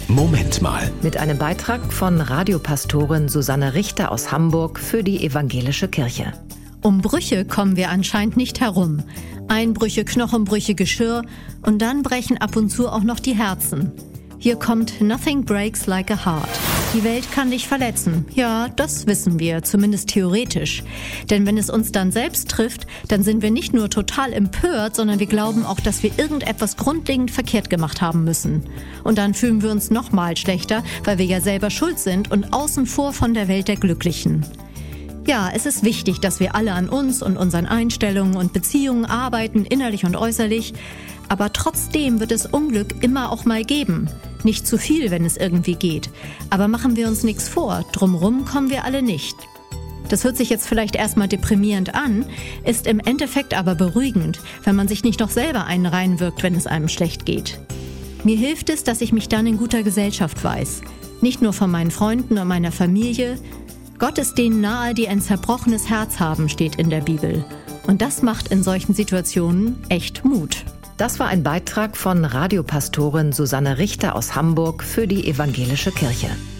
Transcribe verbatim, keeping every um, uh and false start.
Moment mal. Mit einem Beitrag von Radiopastorin Susanne Richter aus Hamburg für die Evangelische Kirche. Um Brüche kommen wir anscheinend nicht herum. Einbrüche, Knochenbrüche, Geschirr und dann brechen ab und zu auch noch die Herzen. Hier kommt Nothing Breaks Like a Heart. Die Welt kann dich verletzen. Ja, das wissen wir, zumindest theoretisch. Denn wenn es uns dann selbst trifft, dann sind wir nicht nur total empört, sondern wir glauben auch, dass wir irgendetwas grundlegend verkehrt gemacht haben müssen. Und dann fühlen wir uns noch mal schlechter, weil wir ja selber schuld sind und außen vor von der Welt der Glücklichen. Ja, es ist wichtig, dass wir alle an uns und unseren Einstellungen und Beziehungen arbeiten, innerlich und äußerlich. Aber trotzdem wird es Unglück immer auch mal geben. Nicht zu viel, wenn es irgendwie geht. Aber machen wir uns nichts vor, drumrum kommen wir alle nicht. Das hört sich jetzt vielleicht erstmal deprimierend an, ist im Endeffekt aber beruhigend, wenn man sich nicht noch selber einen reinwirkt, wenn es einem schlecht geht. Mir hilft es, dass ich mich dann in guter Gesellschaft weiß. Nicht nur von meinen Freunden und meiner Familie. Gott ist denen nahe, die ein zerbrochenes Herz haben, steht in der Bibel. Und das macht in solchen Situationen echt Mut. Das war ein Beitrag von Radiopastorin Susanne Richter aus Hamburg für die Evangelische Kirche.